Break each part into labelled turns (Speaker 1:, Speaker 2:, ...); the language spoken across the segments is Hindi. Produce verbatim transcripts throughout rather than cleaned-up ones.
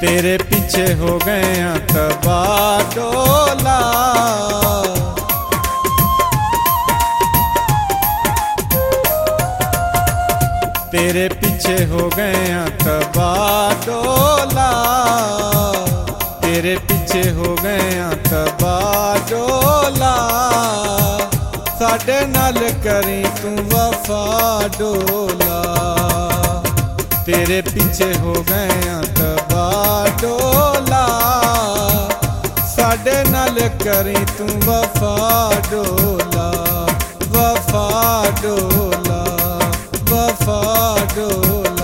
Speaker 1: तेरे पीछे हो गया तबाह डोला। तेरे पीछे हो गया तबाह डोला। तेरे पीछे हो गया तबाह डोला। साडे नाल करी तू वफा डोला। तेरे पीछे हो गया तबाह डोला। साडे नाल करी तू वफा डोला। वफा डोला, वफा डोला।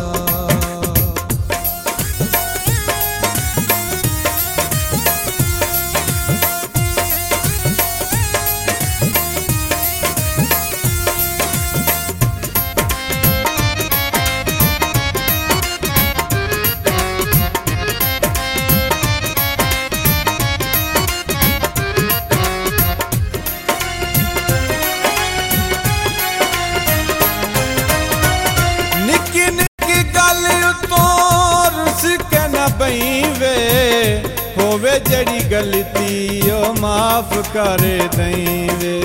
Speaker 1: वे होवे जड़ी गलती ओ माफ कर दई वे।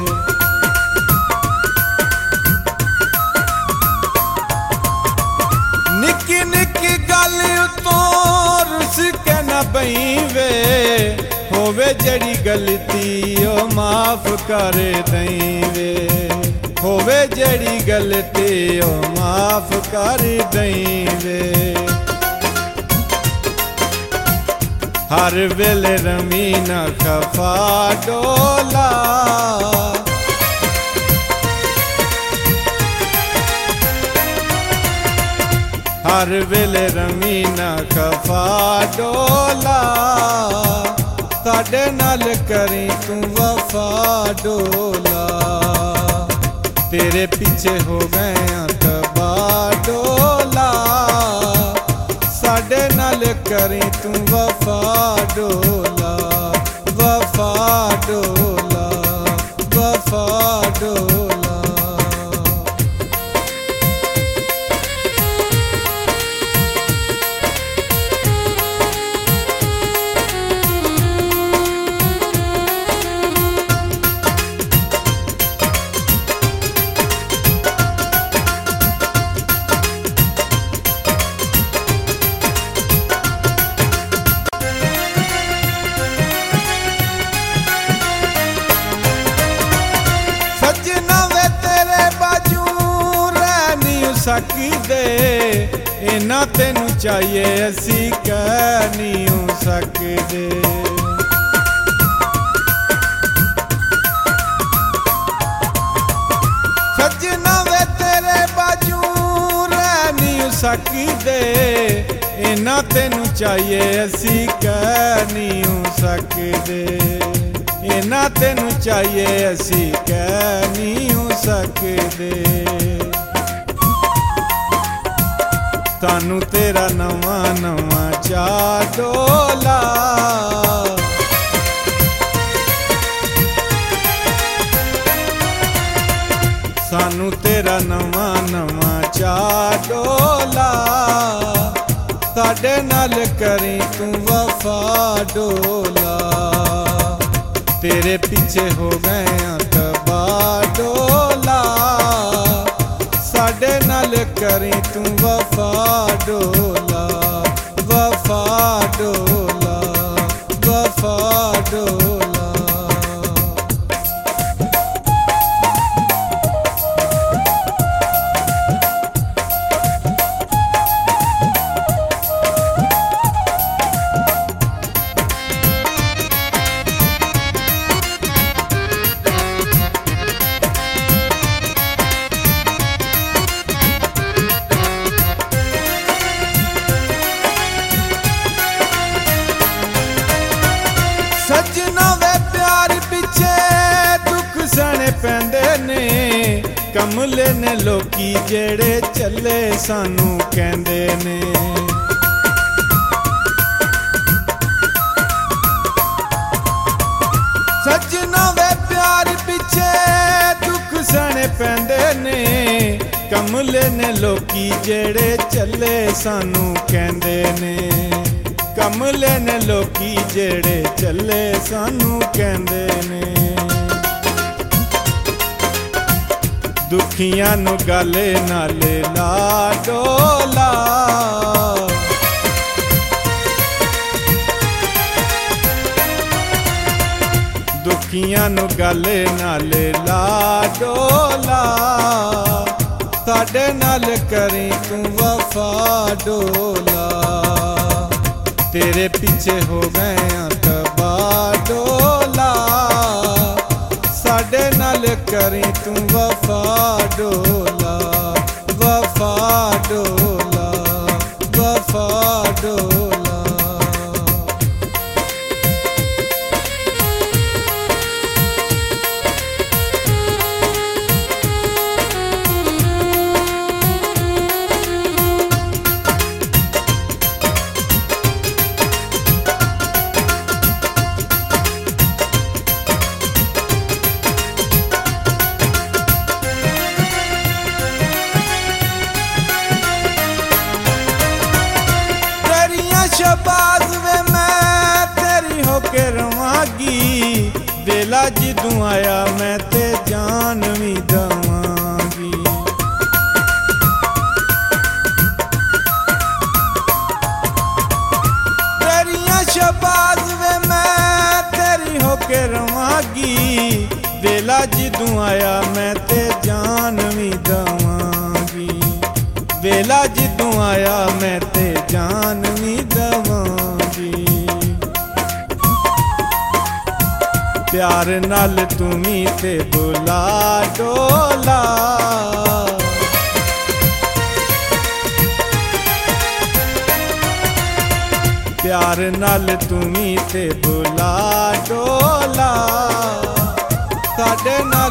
Speaker 1: निक्की निक्की गल उतों रुस के न बई वे होवे जड़ी गलती ओ माफ कर दई वे। होवे जड़ी गलती ओ माफ कर दई वे। हर वेले रमी न खफा डोला। हर वेले रमी न खफा डोला। साडे नाल करी तू वफा डोला। तेरे पीछे हो गया तबाह डोला। साडे नाल करी तू वफा डोला। वफा डोला, वफा डोला। सकदे इना तेनू चाहिए असी कह नहीं हो सकदे। सजना वे तेरे बाजू रह नहीं सकदे इना तेनू चाहिए असी कह नहीं हो सकदे। इना तेनू चाहिए असी कह नहीं हो सकदे। तानू तेरा नवा नवा चा डोला। सानू तेरा नवा नवा चा डोला। साडे नाल करी तू वफा डोला। तेरे पीछे हो गया तबाह डोला। साडे नाल करी तू वफा डोला। वफा डोला, वफा डोला। सजना वे प्यार पिछे दुख सने पैंदे ने। कमले ने लोकी जेड़े चले सानू कहंदे ने। सजना वे प्यार पिछे दुख सने पैंदे ने। कमले ने लोकी जेड़े चले सानू कहंदे ने। कमले ने लोकी जेड़े चले सानू कहंदे ने दुखियां नू गले नाले ला डोला दुखियां नू गले नाले ला डोला साडे नाल करी तू वफा डोला तेरे पीछे हो गए तबा डोला साडे नाल करी तू वफा डोला वफा डोला वफा डोला शबाज वे मैं तेरी होके रवागी वेला जिदू आया मैं ते जान भी दवांगी तेरिया शबाज वे मैं तेरी होके रवागी वेला जिदू आया मैं ते जान भी दवांगी वेला जिदू आया मैं ते जान भी दवांगी प्यार नाल तुमी ते बुला डोला प्यार नाल तुमी ते बुला डोला साडे नाल